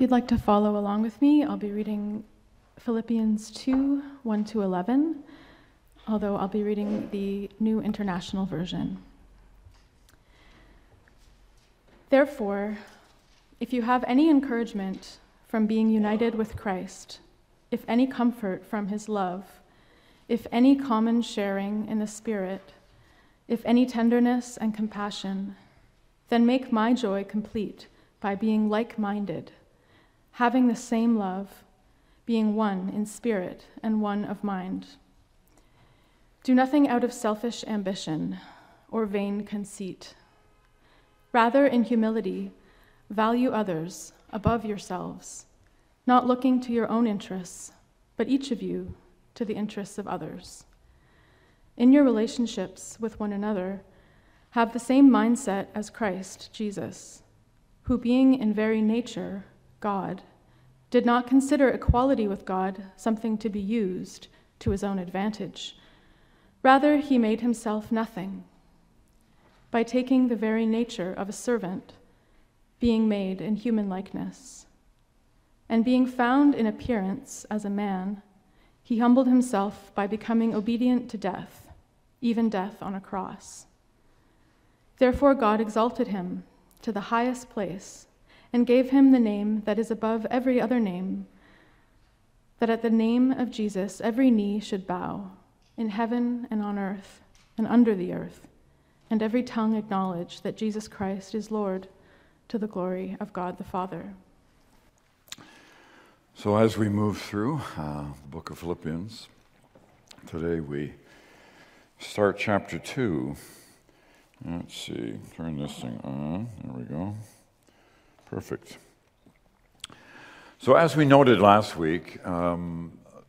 you'd like to follow along with me, I'll be reading Philippians 2, 1 to 11, although I'll be reading the New International Version. Therefore, if you have any encouragement from being united with Christ, if any comfort from his love, if any common sharing in the Spirit, if any tenderness and compassion, then make my joy complete by being like-minded, having the same love, being one in spirit and one of mind. Do nothing out of selfish ambition or vain conceit. Rather, in humility, value others above yourselves, not looking to your own interests, but each of you to the interests of others. In your relationships with one another, have the same mindset as Christ Jesus, who being in very nature God, did not consider equality with God something to be used to his own advantage. Rather, he made himself nothing by taking the very nature of a servant, being made in human likeness. And being found in appearance as a man, he humbled himself by becoming obedient to death, even death on a cross. Therefore God exalted him to the highest place and gave him the name that is above every other name, that at the name of Jesus every knee should bow, in heaven and on earth and under the earth, and every tongue acknowledge that Jesus Christ is Lord, to the glory of God the Father. So as we move through the book of Philippians, today we start chapter 2. Let's see, turn this thing on. There we go. Perfect. So as we noted last week, the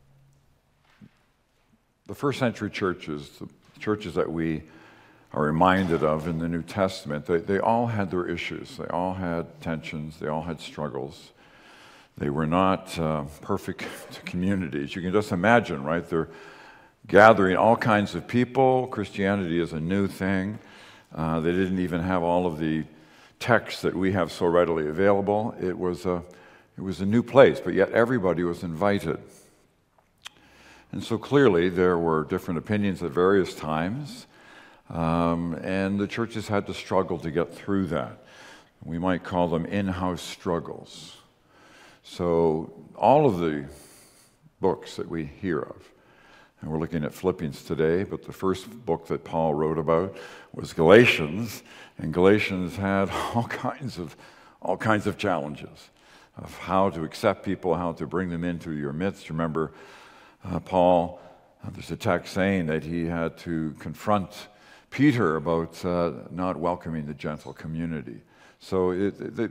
first century churches, the churches that we are reminded of in the New Testament, they all had their issues. They all had tensions. They all had struggles. They were not perfect communities. You can just imagine, right? They're gathering all kinds of people. Christianity is a new thing. They didn't even have all of the texts that we have so readily available. It was a new place, but yet everybody was invited. And so clearly there were different opinions at various times, and the churches had to struggle to get through that. We might call them in-house struggles. So all of the books that we hear of, and we're looking at Philippians today, but the first book that Paul wrote about was Galatians, and Galatians had all kinds of challenges of how to accept people, how to bring them into your midst. Remember, Paul, there's a text saying that he had to confront Peter about not welcoming the gentle community. So it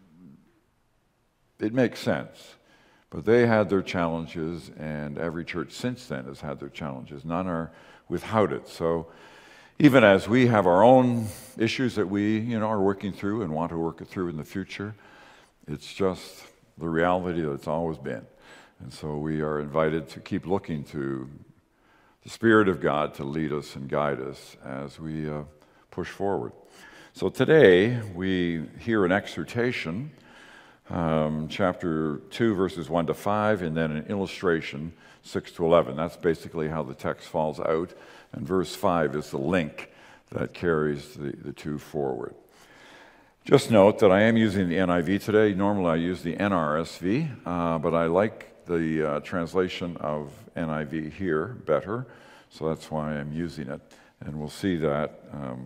makes sense. But they had their challenges, and every church since then has had their challenges. None are without it. So even as we have our own issues that we are working through and want to work it through in the future, it's just the reality that it's always been. And so we are invited to keep looking to the Spirit of God to lead us and guide us as we push forward. So today we hear an exhortation, chapter 2, verses 1 to 5, and then an illustration, 6 to 11. That's basically how the text falls out, and verse 5 is the link that carries the two forward. Just note that I am using the NIV today. Normally I use the NRSV, but I like the translation of NIV here better, so that's why I'm using it, and we'll see that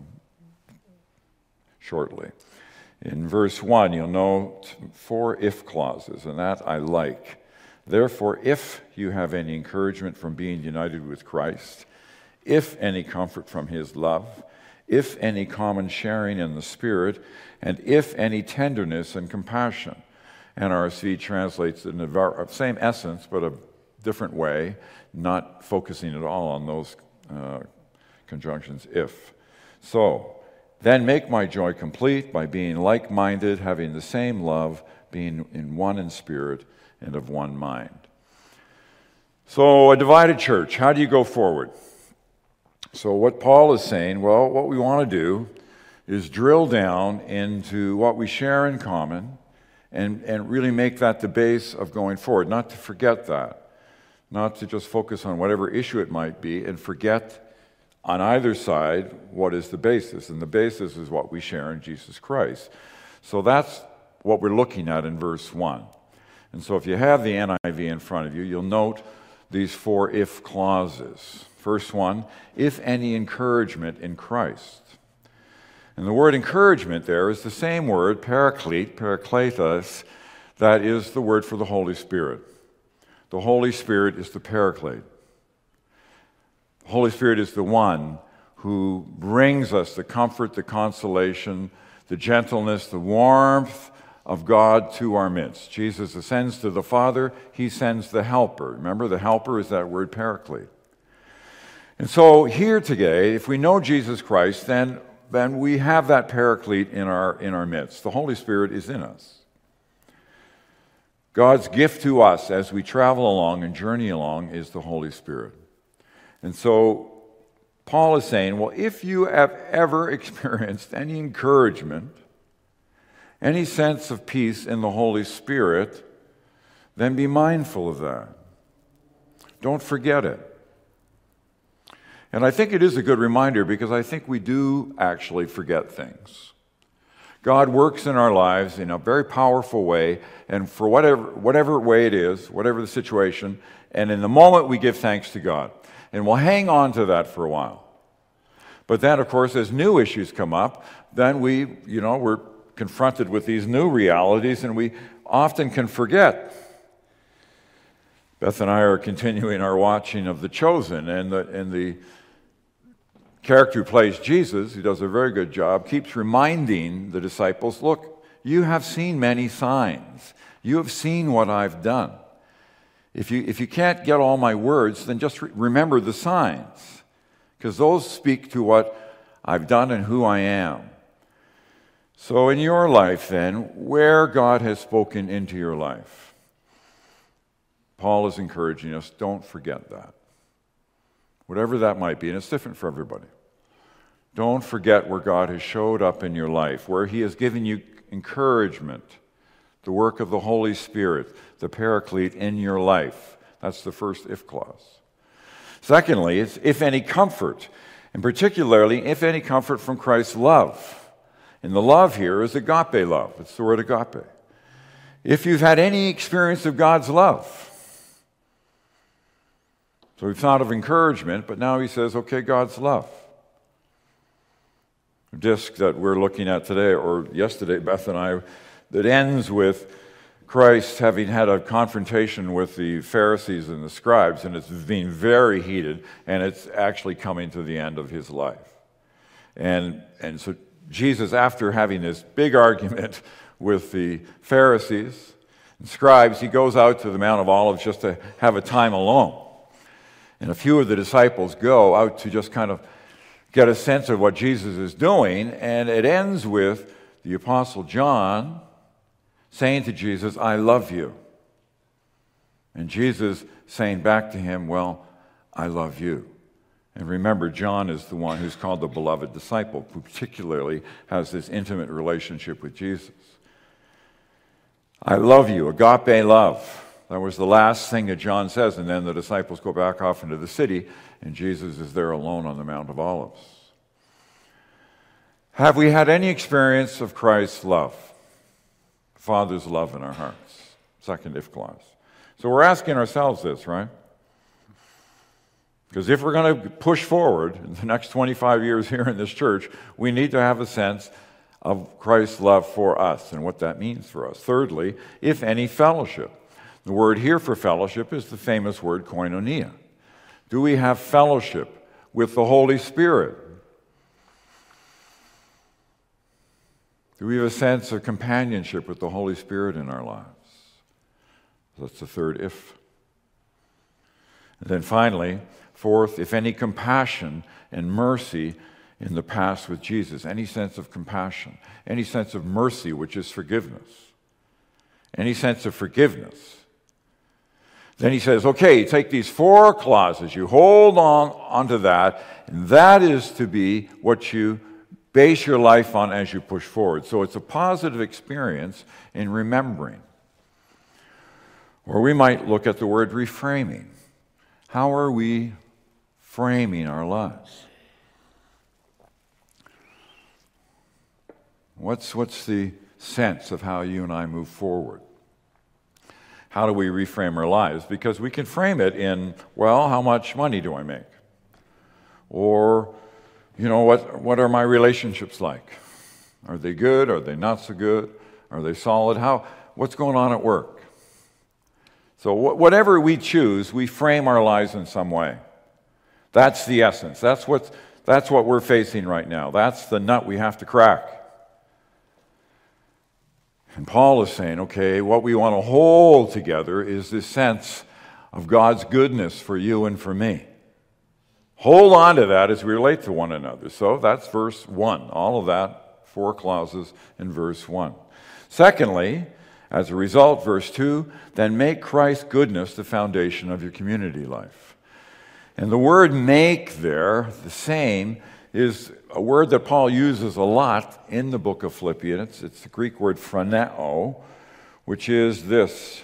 shortly. In verse 1, you'll note 4 if clauses, and that I like. Therefore, if you have any encouragement from being united with Christ, if any comfort from his love, if any common sharing in the Spirit, and if any tenderness and compassion. NRSV translates it in the same essence, but a different way, not focusing at all on those conjunctions, if. So, then make my joy complete by being like-minded, having the same love, being in one in spirit and of one mind. So a divided church, how do you go forward? So what Paul is saying, well, what we want to do is drill down into what we share in common and really make that the base of going forward, not to forget that, not to just focus on whatever issue it might be and forget on either side what is the basis. And the basis is what we share in Jesus Christ. So that's what we're looking at in verse 1. And so if you have the NIV in front of you, you'll note these 4 if clauses. First one, if any encouragement in Christ. And the word encouragement there is the same word, paraklete, parakletos, that is the word for the Holy Spirit. The Holy Spirit is the paraclete. The Holy Spirit is the one who brings us the comfort, the consolation, the gentleness, the warmth of God to our midst. Jesus ascends to the Father, he sends the helper. Remember, the helper is that word paraclete. And so here today, if we know Jesus Christ, then we have that paraclete in our midst. The Holy Spirit is in us. God's gift to us as we travel along and journey along is the Holy Spirit. And so Paul is saying, well, if you have ever experienced any encouragement, any sense of peace in the Holy Spirit, then be mindful of that. Don't forget it. And I think it is a good reminder because I think we do actually forget things. God works in our lives in a very powerful way, and for whatever way it is, whatever the situation, and in the moment we give thanks to God. And we'll hang on to that for a while. But then, of course, as new issues come up, then we're confronted with these new realities, and we often can forget. Beth and I are continuing our watching of The Chosen, and the character who plays Jesus, who does a very good job, keeps reminding the disciples, look, you have seen many signs. You have seen what I've done. If you can't get all my words, then just remember the signs, because those speak to what I've done and who I am. So in your life, then, where God has spoken into your life, Paul is encouraging us, don't forget that. Whatever that might be, and it's different for everybody. Don't forget where God has showed up in your life, where he has given you encouragement, the work of the Holy Spirit, the paraclete in your life. That's the first if clause. Secondly, it's if any comfort, and particularly if any comfort from Christ's love. And the love here is agape love. It's the word agape. If you've had any experience of God's love. So we've thought of encouragement, but now he says, okay, God's love. The disc that we're looking at today, or yesterday, Beth and I, that ends with Christ having had a confrontation with the Pharisees and the scribes, and it's being very heated, and it's actually coming to the end of his life. And so Jesus, after having this big argument with the Pharisees and scribes, he goes out to the Mount of Olives just to have a time alone. And a few of the disciples go out to just kind of get a sense of what Jesus is doing, and it ends with the Apostle John saying to Jesus, I love you. And Jesus saying back to him, well, I love you. And remember, John is the one who's called the beloved disciple, who particularly has this intimate relationship with Jesus. I love you, agape love. That was the last thing that John says, and then the disciples go back off into the city, and Jesus is there alone on the Mount of Olives. Have we had any experience of Christ's love? Father's love in our hearts. Second if clause. So we're asking ourselves this, right? Because if we're going to push forward in the next 25 years here in this church, we need to have a sense of Christ's love for us and what that means for us. Thirdly, if any fellowship. The word here for fellowship is the famous word koinonia. Do we have fellowship with the Holy Spirit? Do we have a sense of companionship with the Holy Spirit in our lives? That's the third if. And then finally, fourth, if any compassion and mercy in the past with Jesus, any sense of compassion, any sense of mercy, which is forgiveness, any sense of forgiveness. Then he says, okay, take these 4 clauses, you hold on onto that, and that is to be what you base your life on as you push forward. So it's a positive experience in remembering. Or we might look at the word reframing. How are we framing our lives? What's the sense of how you and I move forward? How do we reframe our lives? Because we can frame it in, well, how much money do I make? Or, what are my relationships like? Are they good? Are they not so good? Are they solid? What's going on at work? So whatever we choose, we frame our lives in some way. That's the essence. That's what we're facing right now. That's the nut we have to crack. And Paul is saying, okay, what we want to hold together is this sense of God's goodness for you and for me. Hold on to that as we relate to one another. So that's verse 1. All of that, 4 clauses in verse 1. Secondly, as a result, verse 2, then make Christ's goodness the foundation of your community life. And the word make there, the same, is a word that Paul uses a lot in the book of Philippians. It's the Greek word phroneo, which is this.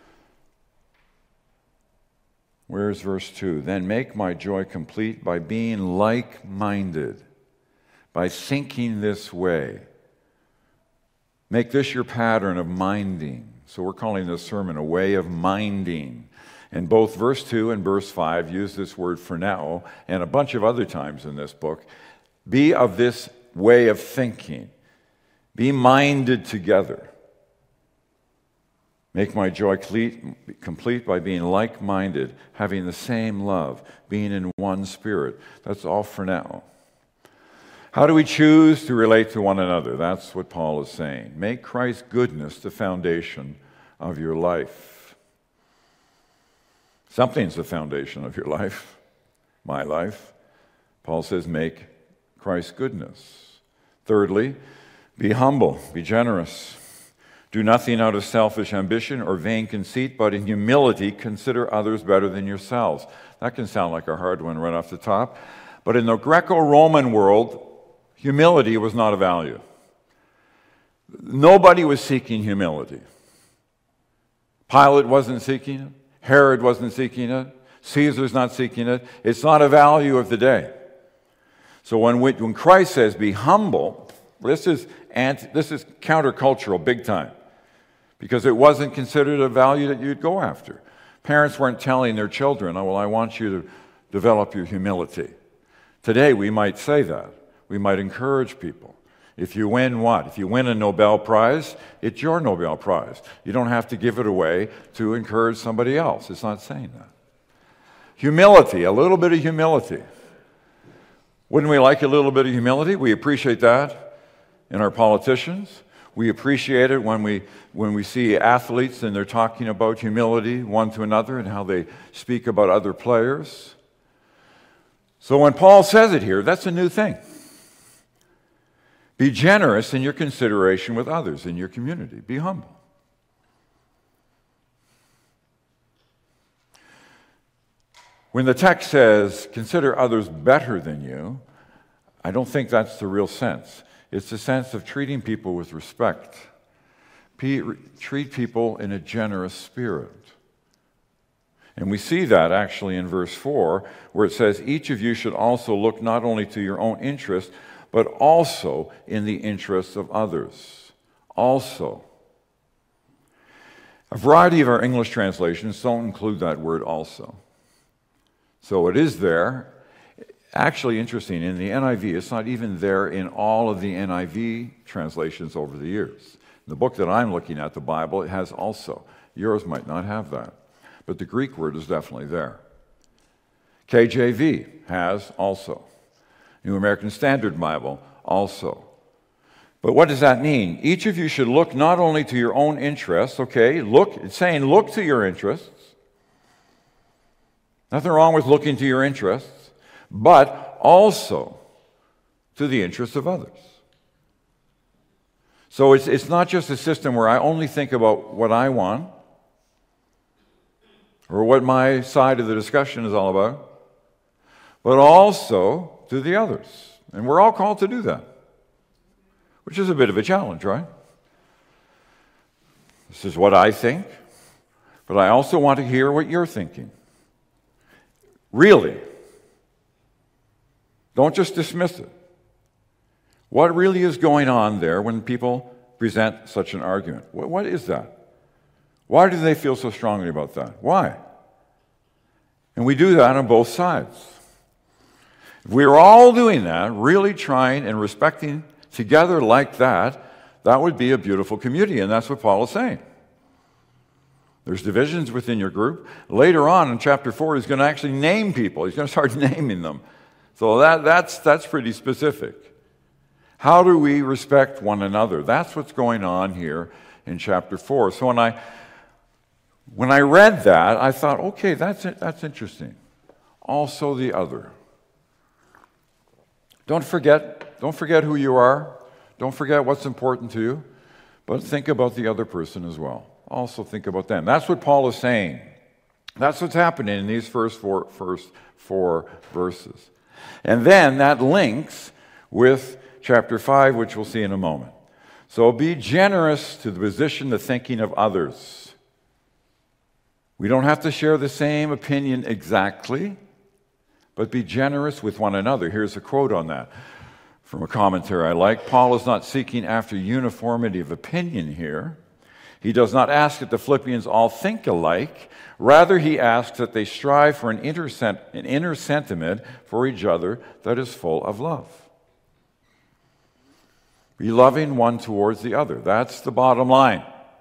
Where's verse 2? Then make my joy complete by being like-minded, by thinking this way. Make this your pattern of minding. So we're calling this sermon a way of minding. And both verse 2 and verse 5 use this word phroneo, and a bunch of other times in this book. Be of this way of thinking. Be minded together. Make my joy complete by being like-minded, having the same love, being in one spirit. That's all phroneo. How do we choose to relate to one another? That's what Paul is saying. Make Christ's goodness the foundation of your life. Something's the foundation of your life, my life. Paul says, make Christ's goodness. Thirdly, be humble, be generous. Do nothing out of selfish ambition or vain conceit, but in humility consider others better than yourselves. That can sound like a hard one right off the top. But in the Greco-Roman world, humility was not a value. Nobody was seeking humility. Pilate wasn't seeking it. Herod wasn't seeking it. Caesar's not seeking it. It's not a value of the day. So when Christ says, be humble, this is countercultural big time. Because it wasn't considered a value that you'd go after. Parents weren't telling their children, oh, well, I want you to develop your humility. Today, we might say that. We might encourage people. If you win what? If you win a Nobel Prize, it's your Nobel Prize. You don't have to give it away to encourage somebody else. It's not saying that. Humility, a little bit of humility. Wouldn't we like a little bit of humility? We appreciate that in our politicians. We appreciate it when we see athletes and they're talking about humility one to another and how they speak about other players. So when Paul says it here, that's a new thing. Be generous in your consideration with others in your community. Be humble. When the text says, consider others better than you, I don't think that's the real sense. It's the sense of treating people with respect. Treat people in a generous spirit. And we see that actually in verse 4, where it says, each of you should also look not only to your own interest, but also in the interests of others. Also. A variety of our English translations don't include that word also. So it is there. Actually, interesting, in the NIV, it's not even there in all of the NIV translations over the years. The book that I'm looking at, the Bible, it has also. Yours might not have that. But the Greek word is definitely there. KJV has also. New American Standard Bible also. But what does that mean? Each of you should look not only to your own interests, okay? It's saying look to your interests. Nothing wrong with looking to your interests, but also to the interests of others. So it's not just a system where I only think about what I want or what my side of the discussion is all about, but also to the others. And we're all called to do that. which is a bit of a challenge, right? This is what I think, but I also want to hear what you're thinking. Really. Don't just dismiss it. What really is going on there when people present such an argument? What is that? Why do they feel so strongly about that? Why? And we do that on both sides. If we were all doing that, really trying and respecting together like that, that would be a beautiful community, and that's what Paul is saying. There's divisions within your group. Later on in chapter 4, he's going to actually name people. He's going to start naming them. So that's pretty specific. How do we respect one another? That's what's going on here in chapter 4. So when I read that, I thought, okay, that's interesting. Also the other. Don't forget who you are. Don't forget what's important to you. But think about the other person as well. Also think about them. That's what Paul is saying. That's what's happening in these first four verses. And then that links with chapter 5, which we'll see in a moment. So be generous to the position, the thinking of others. We don't have to share the same opinion exactly, but be generous with one another. Here's a quote on that from a commentary I like. Paul is not seeking after uniformity of opinion here. He does not ask that the Philippians all think alike. Rather, he asks that they strive for an inner sentiment for each other that is full of love. Be loving one towards the other. That's the bottom line.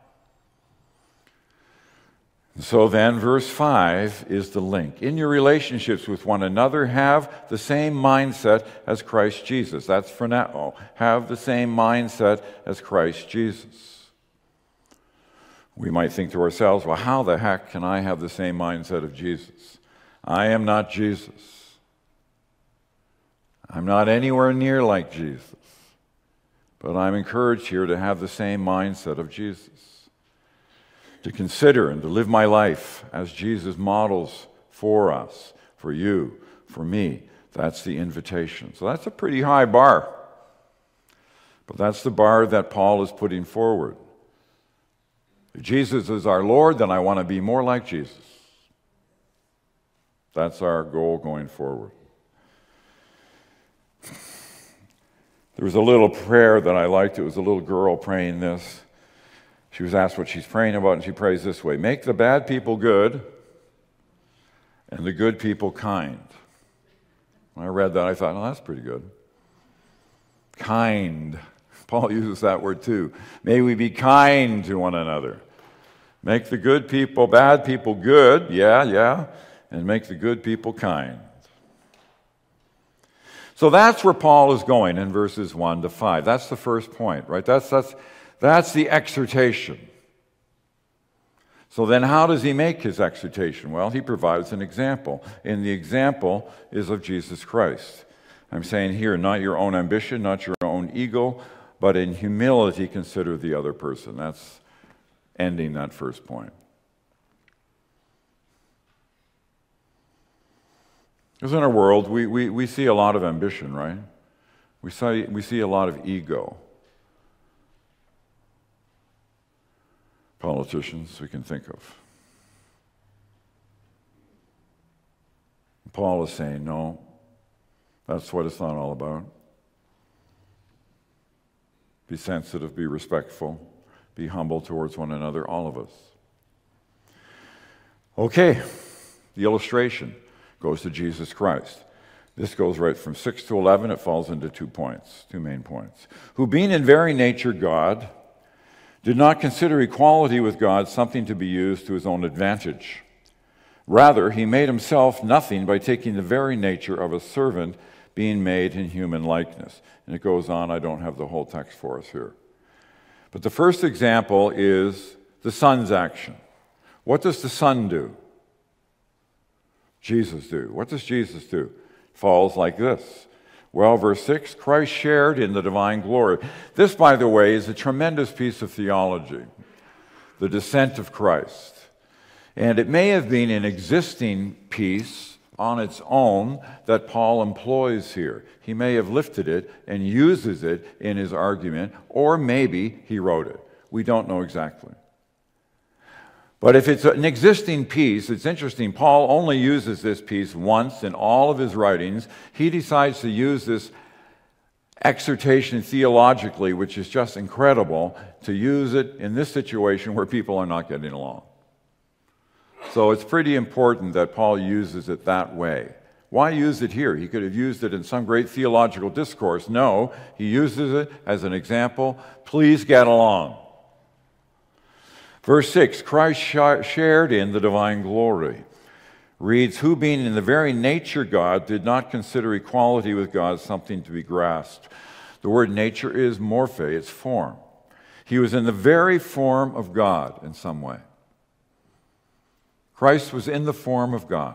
So then, verse 5 is the link. In your relationships with one another, have the same mindset as Christ Jesus. That's phroneo. Have the same mindset as Christ Jesus. We might think to ourselves, well, how the heck can I have the same mindset of Jesus? I am not Jesus. I'm not anywhere near like Jesus. But I'm encouraged here to have the same mindset of Jesus. To consider and to live my life as Jesus models for us, for you, for me. That's the invitation. So that's a pretty high bar. But that's the bar that Paul is putting forward. If Jesus is our Lord, then I want to be more like Jesus. That's our goal going forward. There was a little prayer that I liked. It was a little girl praying this. She was asked what she's praying about, and she prays this way: make the bad people good and the good people kind. When I read that, I thought, oh, that's pretty good. Kind. Paul uses that word too. May we be kind to one another. Make the good people, bad people good, yeah, and make the good people kind. So that's where Paul is going in verses 1 to 5. That's the first point, right? That's the exhortation. So then how does he make his exhortation? Well, he provides an example. And the example is of Jesus Christ. I'm saying here, not your own ambition, not your own ego, but in humility consider the other person. That's ending that first point. Because in our world, we see a lot of ambition, right? We see a lot of ego. Politicians we can think of. Paul is saying, no, that's what it's not all about. Be sensitive, be respectful, be humble towards one another, all of us. Okay, the illustration goes to Jesus Christ. This goes right from 6 to 11. It falls into 2 points, 2 main points. Who being in very nature God, did not consider equality with God something to be used to his own advantage. Rather, he made himself nothing by taking the very nature of a servant, being made in human likeness. And it goes on. I don't have the whole text for us here. But the first example is the Son's action. What does the Son do? Jesus do. What does Jesus do? It falls like this. Well, verse 6, Christ shared in the divine glory. This, by the way, is a tremendous piece of theology, the descent of Christ. And it may have been an existing piece on its own that Paul employs here. He may have lifted it and uses it in his argument, or maybe he wrote it. We don't know exactly. But if it's an existing piece, it's interesting. Paul only uses this piece once in all of his writings. He decides to use this exhortation theologically, which is just incredible, to use it in this situation where people are not getting along. So it's pretty important that Paul uses it that way. Why use it here? He could have used it in some great theological discourse. No, he uses it as an example. Please get along. Verse 6, Christ shared in the divine glory. Reads, who being in the very nature God did not consider equality with God something to be grasped. The word nature is morphe, it's form. He was in the very form of God in some way. Christ was in the form of God.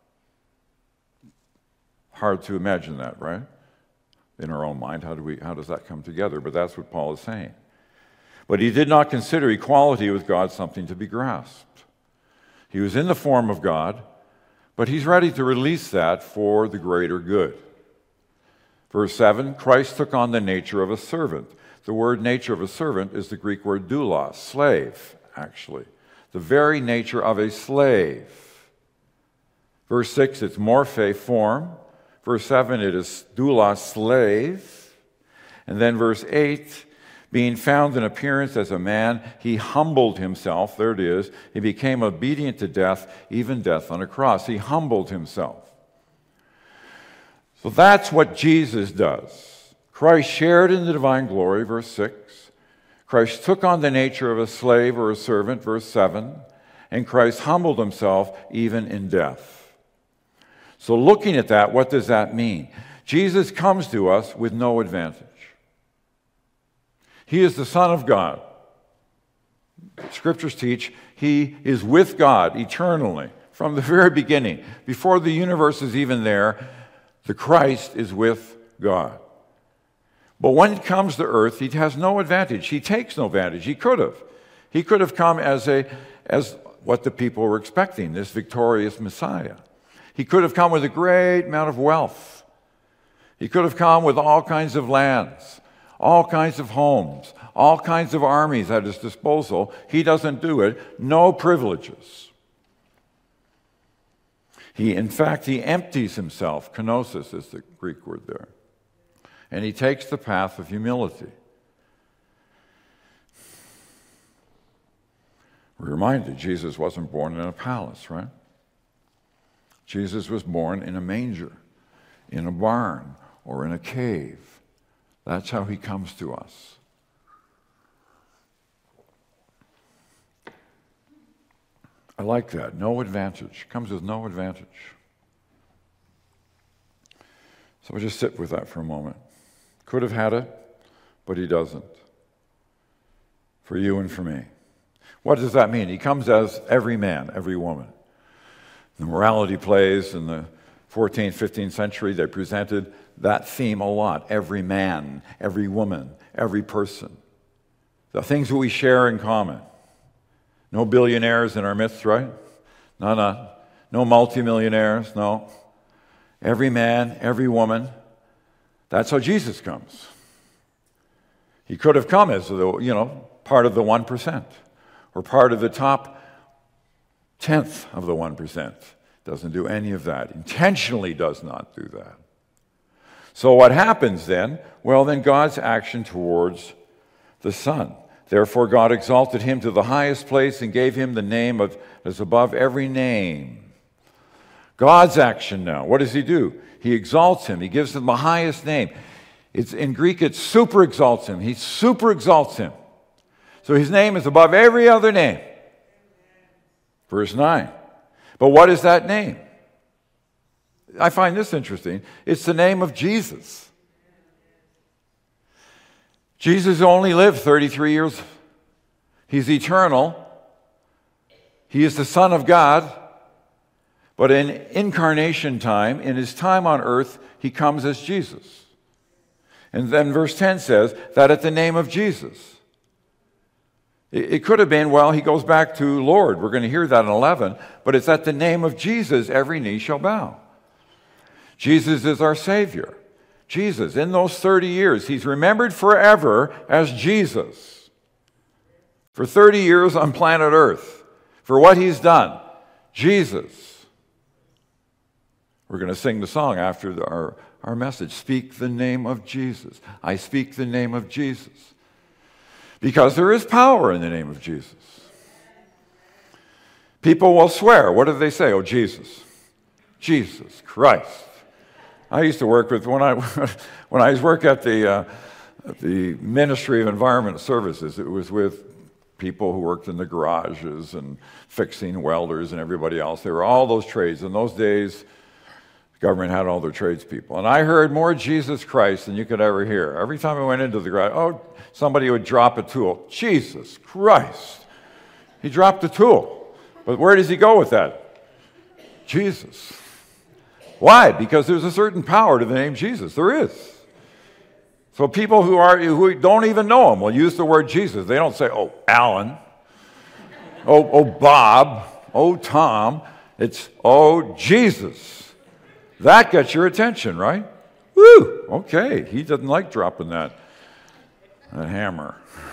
Hard to imagine that, right? In our own mind, how does that come together? But that's what Paul is saying. But he did not consider equality with God something to be grasped. He was in the form of God, but he's ready to release that for the greater good. Verse 7, Christ took on the nature of a servant. The word nature of a servant is the Greek word doulos, slave, actually. The very nature of a slave. Verse 6, it's morphe, form. Verse 7, it is doulos, slave. And then verse 8, being found in appearance as a man, he humbled himself. There it is. He became obedient to death, even death on a cross. He humbled himself. So that's what Jesus does. Christ shared in the divine glory, verse 6. Christ took on the nature of a slave or a servant, verse 7. And Christ humbled himself even in death. So looking at that, what does that mean? Jesus comes to us with no advantage. He is the Son of God. Scriptures teach he is with God eternally from the very beginning. Before the universe is even there, the Christ is with God. But when it comes to earth, he has no advantage. He takes no advantage. He could have. He could have come as what the people were expecting, this victorious Messiah. He could have come with a great amount of wealth. He could have come with all kinds of lands, all kinds of homes, all kinds of armies at his disposal. He doesn't do it. No privileges. In fact, he empties himself. Kenosis is the Greek word there. And he takes the path of humility. We're reminded Jesus wasn't born in a palace, right? Jesus was born in a manger, in a barn, or in a cave. That's how he comes to us. I like that. No advantage. Comes with no advantage. So we'll just sit with that for a moment. Could have had it, but he doesn't. For you and for me. What does that mean? He comes as every man, every woman. The morality plays in the 14th, 15th century, they presented that theme a lot. Every man, every woman, every person. The things that we share in common. No billionaires in our midst, right? No multimillionaires, no. Every man, every woman. That's how Jesus comes. He could have come as part of the 1%, or part of the top 10th of the 1%. Doesn't do any of that. Intentionally does not do that. So what happens then? Well, then God's action towards the Son. Therefore God exalted him to the highest place and gave him the name that is above every name. God's action now. What does he do? He exalts him. He gives him the highest name. In Greek, it super exalts him. He super exalts him. So his name is above every other name. Verse 9. But what is that name? I find this interesting. It's the name of Jesus. Jesus only lived 33 years. He's eternal. He is the Son of God. But in incarnation time, in his time on earth, he comes as Jesus. And then verse 10 says that at the name of Jesus. It could have been, he goes back to Lord. We're going to hear that in 11. But it's at the name of Jesus, every knee shall bow. Jesus is our Savior. Jesus, in those 30 years, he's remembered forever as Jesus. For 30 years on planet Earth, for what he's done, Jesus. We're going to sing the song after our message. Speak the name of Jesus. I speak the name of Jesus. Because there is power in the name of Jesus. People will swear. What do they say? Oh, Jesus. Jesus Christ. I used to work with, when I was working at the Ministry of Environment Services, it was with people who worked in the garages and fixing welders and everybody else. There were all those trades. In those days, the government had all their tradespeople. And I heard more Jesus Christ than you could ever hear. Every time I went into the garage, somebody would drop a tool. Jesus Christ. He dropped the tool. But where does he go with that? Jesus. Why? Because there's a certain power to the name Jesus. There is. So people who don't even know him will use the word Jesus. They don't say, oh, Alan, oh, Bob, oh, Tom. It's, oh, Jesus. That gets your attention, right? Woo! Okay, he doesn't like dropping that hammer.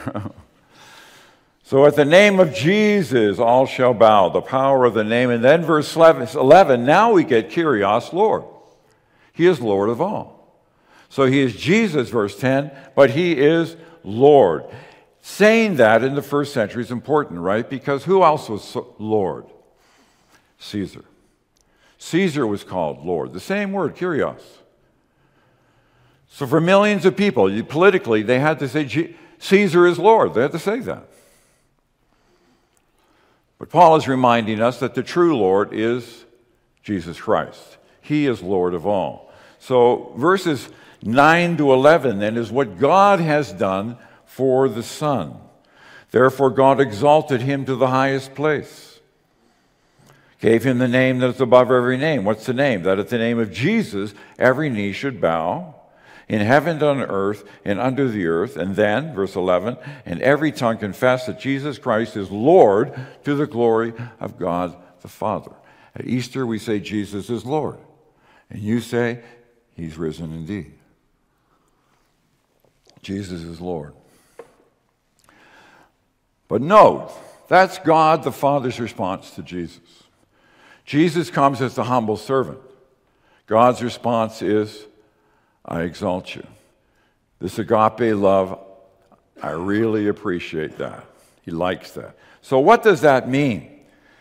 So at the name of Jesus, all shall bow, the power of the name. And then verse 11, now we get Kyrios, Lord. He is Lord of all. So he is Jesus, verse 10, but he is Lord. Saying that in the first century is important, right? Because who else was Lord? Caesar. Caesar was called Lord. The same word, Kyrios. So for millions of people, politically, they had to say Caesar is Lord. They had to say that. But Paul is reminding us that the true Lord is Jesus Christ. He is Lord of all. So verses 9 to 11 then is what God has done for the Son. Therefore God exalted him to the highest place. Gave him the name that is above every name. What's the name? That at the name of Jesus every knee should bow, in heaven and on earth and under the earth. And then, verse 11, and every tongue confess that Jesus Christ is Lord to the glory of God the Father. At Easter we say Jesus is Lord. And you say he's risen indeed. Jesus is Lord. But note, that's God the Father's response to Jesus. Jesus comes as the humble servant. God's response is, I exalt you. This agape love, I really appreciate that. He likes that. So what does that mean?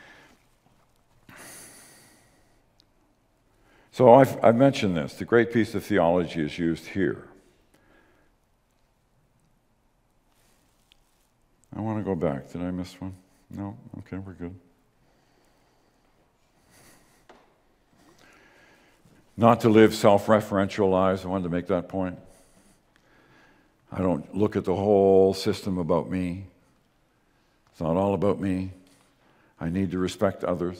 So I've mentioned this. The great piece of theology is used here. I want to go back. Did I miss one? No? Okay, we're good. Not to live self-referential lives. I wanted to make that point. I don't look at the whole system about me. It's not all about me. I need to respect others,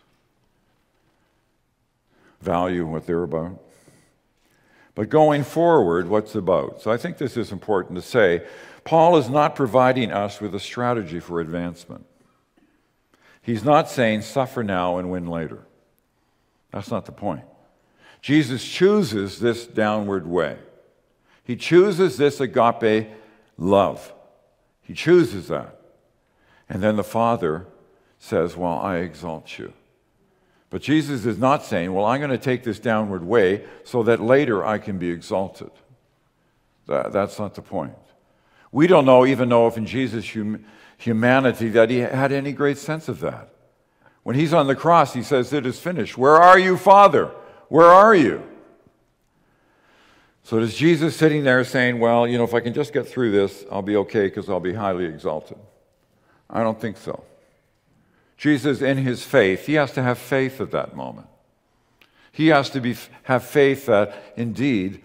value what they're about. But going forward, what's about? So I think this is important to say. Paul is not providing us with a strategy for advancement. He's not saying suffer now and win later. That's not the point. Jesus chooses this downward way. He chooses this agape love. He chooses that. And then the Father says, well, I exalt you. But Jesus is not saying, well, I'm going to take this downward way so that later I can be exalted. That's not the point. We don't even know if in Jesus' humanity that he had any great sense of that. When he's on the cross, he says, it is finished. Where are you, Father? Where are you? So is Jesus sitting there saying, well, if I can just get through this, I'll be okay because I'll be highly exalted? I don't think so. Jesus, in his faith, he has to have faith at that moment. He has to have faith that, indeed,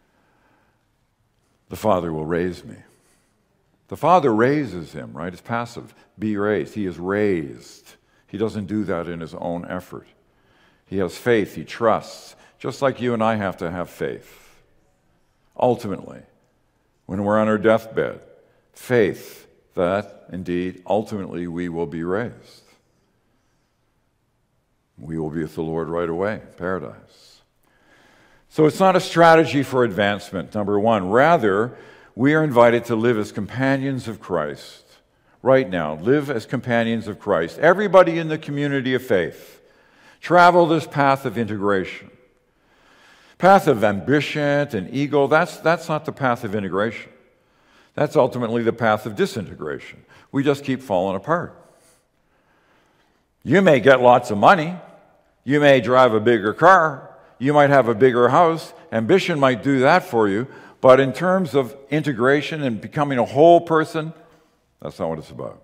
the Father will raise me. The Father raises him, right? It's passive. Be raised. He is raised. He doesn't do that in his own effort. He has faith. He trusts. Just like you and I have to have faith. Ultimately, when we're on our deathbed, faith that, indeed, ultimately we will be raised. We will be with the Lord right away, paradise. So it's not a strategy for advancement, number one. Rather, we are invited to live as companions of Christ. Right now, live as companions of Christ. Everybody in the community of faith, travel this path of integration. Path of ambition and ego, that's not the path of integration. That's ultimately the path of disintegration. We just keep falling apart. You may get lots of money. You may drive a bigger car. You might have a bigger house. Ambition might do that for you. But in terms of integration and becoming a whole person, that's not what it's about.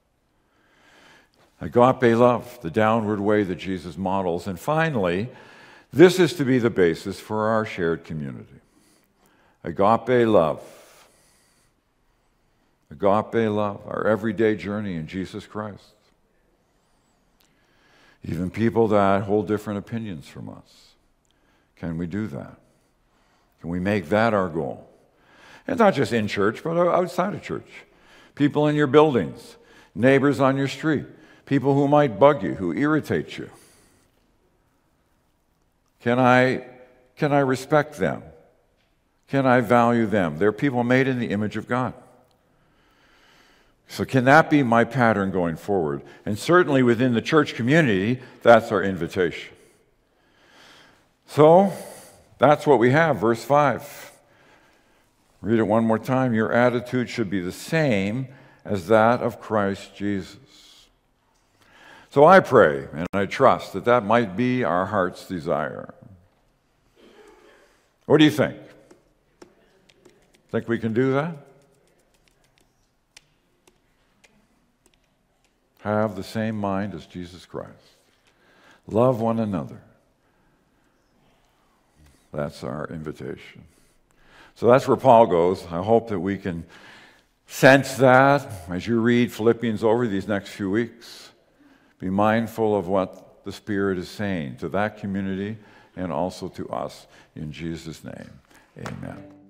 Agape love, the downward way that Jesus models. And finally, this is to be the basis for our shared community. Agape love. Agape love, our everyday journey in Jesus Christ. Even people that hold different opinions from us. Can we do that? Can we make that our goal? And not just in church, but outside of church. People in your buildings, neighbors on your street, people who might bug you, who irritate you. Can I respect them? Can I value them? They're people made in the image of God. So can that be my pattern going forward? And certainly within the church community, that's our invitation. So that's what we have, verse 5. Read it one more time. Your attitude should be the same as that of Christ Jesus. So I pray and I trust that that might be our heart's desire. What do you think? Think we can do that? Have the same mind as Jesus Christ. Love one another. That's our invitation. So that's where Paul goes. I hope that we can sense that as you read Philippians over these next few weeks. Be mindful of what the Spirit is saying to that community and also to us. In Jesus' name, amen.